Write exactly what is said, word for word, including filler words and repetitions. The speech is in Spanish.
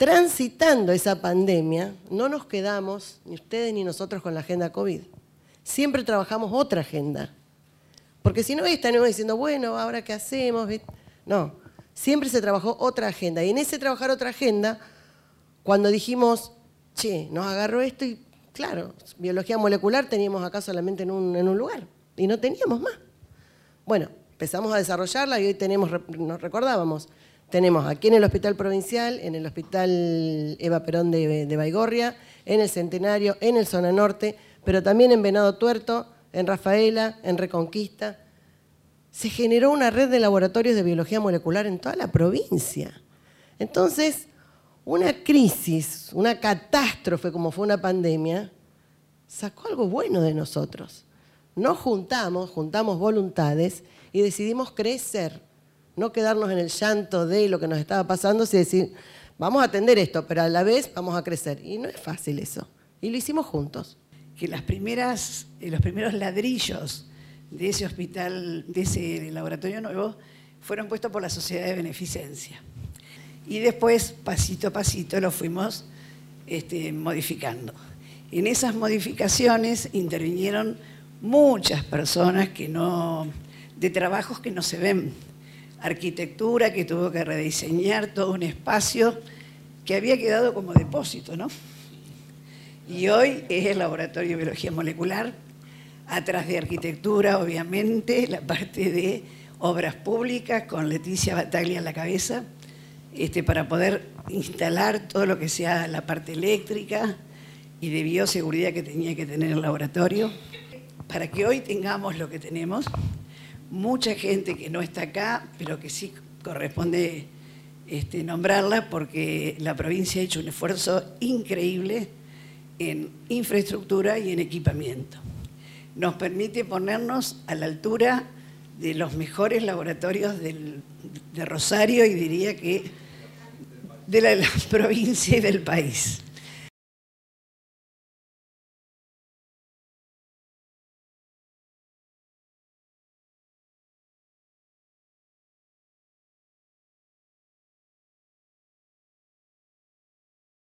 transitando esa pandemia, no nos quedamos, ni ustedes ni nosotros, con la agenda COVID. Siempre trabajamos otra agenda. Porque si no, estaremos diciendo, bueno, ¿ahora qué hacemos? No, siempre se trabajó otra agenda. Y en ese trabajar otra agenda, cuando dijimos, che, nos agarró esto y, claro, biología molecular teníamos acá solamente en un, en un lugar y no teníamos más. Bueno, empezamos a desarrollarla y hoy tenemos, nos recordábamos, tenemos aquí en el Hospital Provincial, en el Hospital Eva Perón de, de Baigorria, en el Centenario, en el Zona Norte, pero también en Venado Tuerto, en Rafaela, en Reconquista. Se generó una red de laboratorios de biología molecular en toda la provincia. Entonces, una crisis, una catástrofe como fue una pandemia, sacó algo bueno de nosotros. Nos juntamos, juntamos voluntades y decidimos crecer, no quedarnos en el llanto de lo que nos estaba pasando, sino decir, vamos a atender esto, pero a la vez vamos a crecer. Y no es fácil eso. Y lo hicimos juntos. Que las primeras, los primeros ladrillos de ese hospital, de ese laboratorio nuevo, fueron puestos por la Sociedad de Beneficencia. Y después, pasito a pasito, lo fuimos este, modificando. En esas modificaciones intervinieron muchas personas que no, de trabajos que no se ven. Arquitectura, que tuvo que rediseñar todo un espacio que había quedado como depósito, ¿no? Y hoy es el Laboratorio de Biología Molecular. Atrás de arquitectura, obviamente, la parte de obras públicas, con Leticia Bataglia a la cabeza, este, para poder instalar todo lo que sea la parte eléctrica y de bioseguridad que tenía que tener el laboratorio, para que hoy tengamos lo que tenemos. Mucha gente que no está acá, pero que sí corresponde este, nombrarla, porque la provincia ha hecho un esfuerzo increíble en infraestructura y en equipamiento. Nos permite ponernos a la altura de los mejores laboratorios del, de Rosario y diría que de la, la provincia y del país.